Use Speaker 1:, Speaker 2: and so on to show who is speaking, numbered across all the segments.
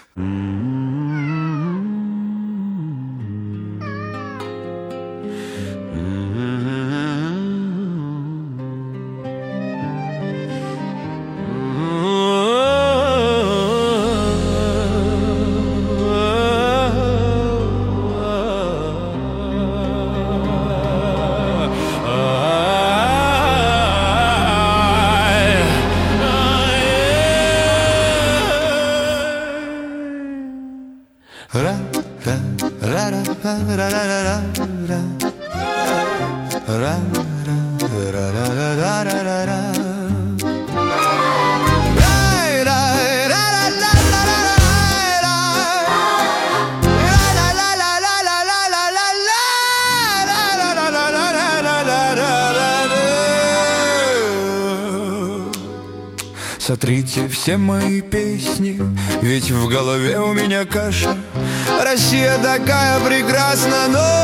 Speaker 1: Сотрите все мои песни, ведь в голове у меня каша. Россия такая прекрасна,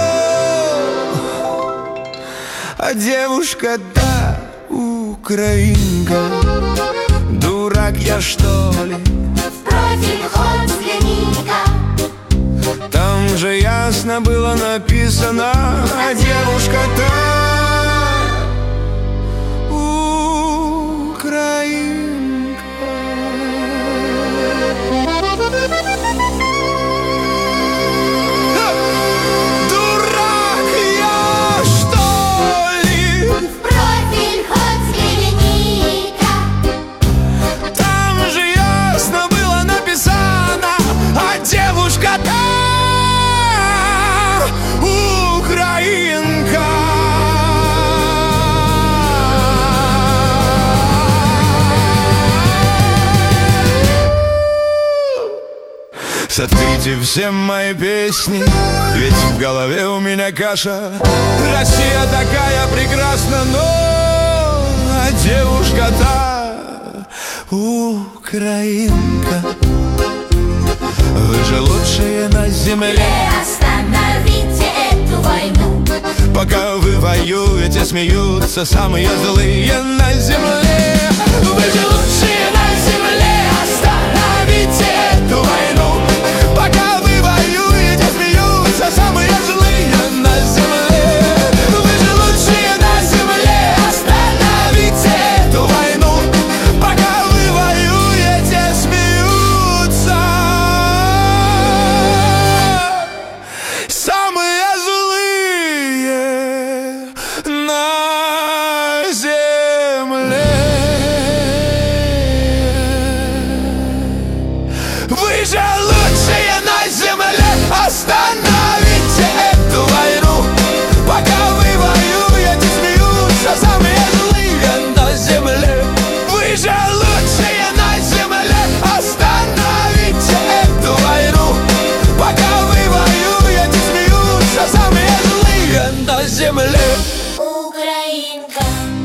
Speaker 1: а девушка-то украинка. Дурак я, что ли?
Speaker 2: В профиль хоть взгляни-ка.
Speaker 1: Там же ясно было написано, а девушка-то украинка. Дурак я, что ли?
Speaker 2: В профиль хоть взгляни-ка.
Speaker 1: Там же ясно было написано, а девушка-то украинка. Сотрите все мои песни, ведь в голове у меня каша. Россия такая прекрасна, а девушка-то украинка. Вы же лучшие на земле.
Speaker 2: Остановите эту войну.
Speaker 1: Пока вы воюете, смеются самые злые на земле. Вы же лучшие на земле. Остановите эту войну. Пока вы воюете, смеются самые злые на земле. Вы же лучшие на земле. Остановите эту войну. Пока вы воюете, смеются самые злые на земле. Вы же лучшие на земле. Остановите эту войну. Пока вы воюете, смеются самые злые на земле. Вы же лучшие на земле. Остановите эту войну. Пока вы воюете, смеются самые злые на земле.
Speaker 2: Украинка.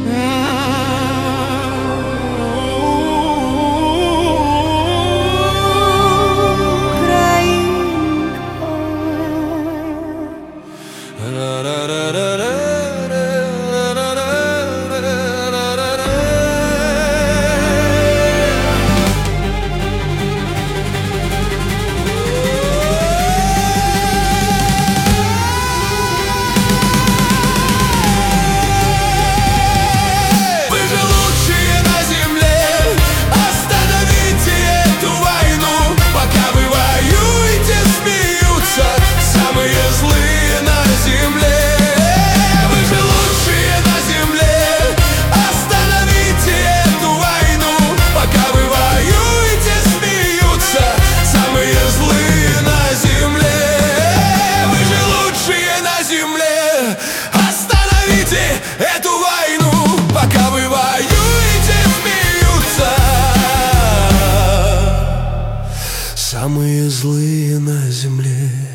Speaker 1: Эту войну, пока вы воюете, смеются самые злые на земле.